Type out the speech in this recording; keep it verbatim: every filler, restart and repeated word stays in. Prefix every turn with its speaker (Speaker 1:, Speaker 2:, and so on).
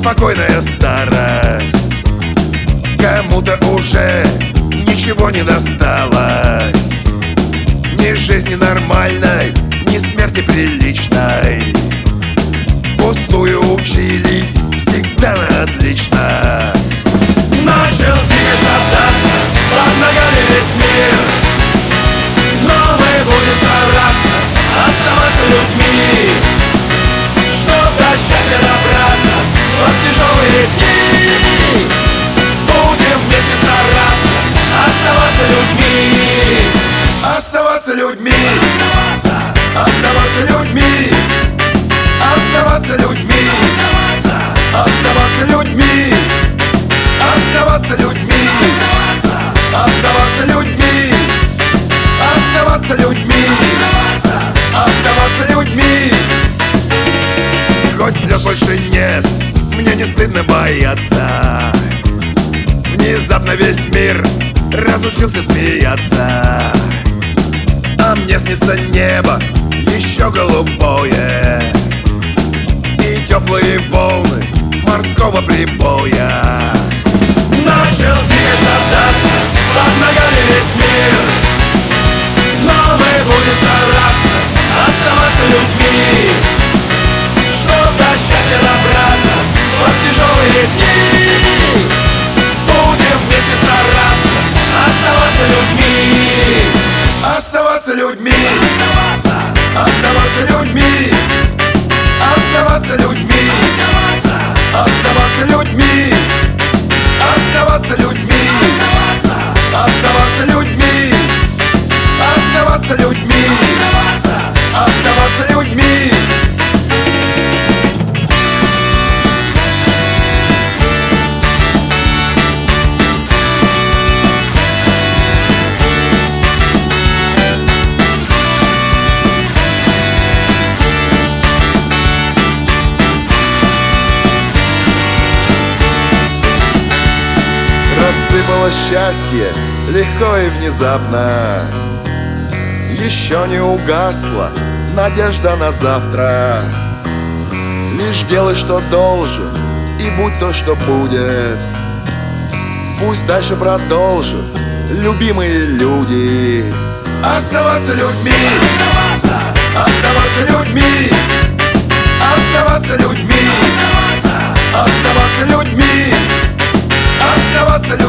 Speaker 1: спокойная старость. Кому-то уже ничего не досталось, ни жизни нормальной, ни смерти приличной. Впустую учились всегда на отлично. Начал дико шататься под ногами весь мир, но мы будем стараться оставаться людьми, чтоб до счастья добраться сквозь тяжелые дни. Будем вместе стараться оставаться людьми, оставаться людьми, оставаться людьми, оставаться людьми, оставаться людьми, оставаться людьми, оставаться людьми, оставаться людьми, оставаться людьми. Хоть слез больше нет, мне не стыдно бояться. Внезапно весь мир разучился смеяться, а мне снится небо еще голубое и теплые волны морского прибоя. Начал дико шататься под ногами весь мир, но мы будем стараться оставаться людьми, чтоб до счастья добраться сквозь тяжелые дни. Будем вместе стараться оставаться людьми, оставаться людьми, оставаться людьми, оставаться людьми, оставаться людьми, оставаться людьми, оставаться людьми, оставаться людьми, оставаться людьми.
Speaker 2: Рассыпалось счастье легко и внезапно, еще не угасла надежда на завтра. Лишь делай, что должен, и будь то, что будет. Пусть дальше продолжат любимые люди.
Speaker 1: Оставаться людьми, оставаться людьми, оставаться людьми, оставаться людьми, оставаться людьми.